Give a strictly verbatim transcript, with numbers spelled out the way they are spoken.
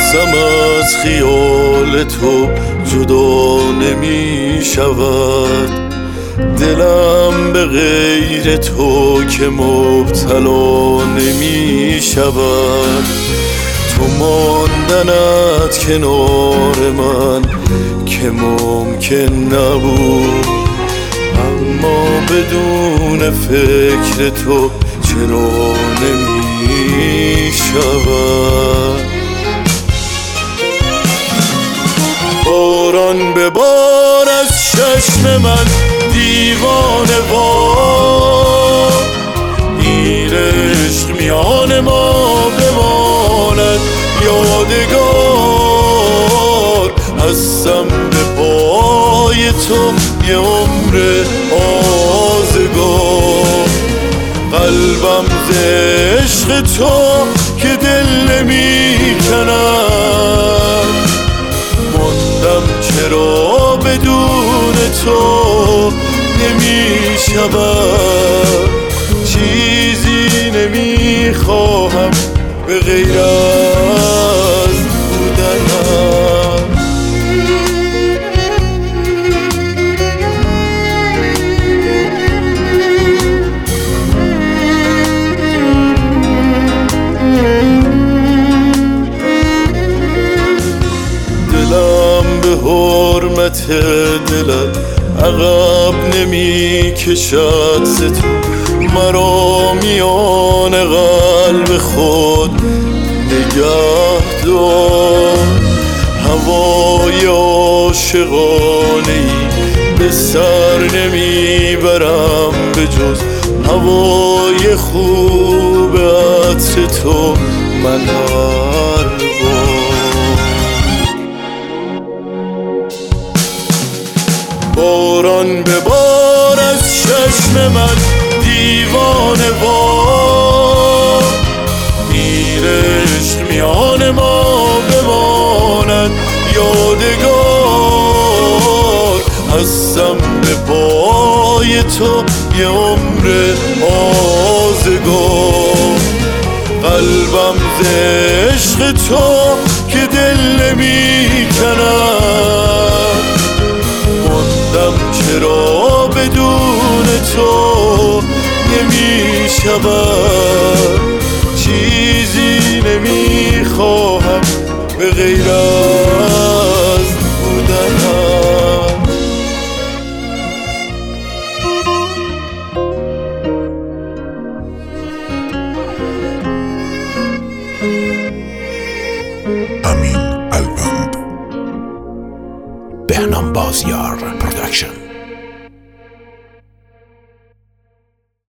نفسم از خیال تو جدا نمی شود، دلم به غیر تو که مبتلا نمی شود. تو ماندنت کنار من که ممکن نبود، اما بدون فکر تو چرا نمی شود. باران به بار از چشم من دیوانه وار، این عشق میان ما بماند یادگار. هستم به پای تو یه عمر آزگار، قلبم ز عشق تو که دل نمی کند. ماندم چرا بدون تو نمی شود. چیزی نمی خواهم به غیر از بودنم. حرمت دلت عقب نمی کشد ز تو، مرا میان قلب خود نگه دار. هوای عاشقانه ای به سر نمی برم به جز هوای خوب عطر تو من هر بار. باران به بار از چشم من دیوانه وار، این عشق میان ما بماند یادگار. هستم به پای تو یه عمر آزگار، قلبم ز عشق تو که دل نمی کند. چرا بدون تو نمی شود. چیزی نمی خواهم به غیر از بودنم. امین الوند، بهنام بازیار پروداکشن.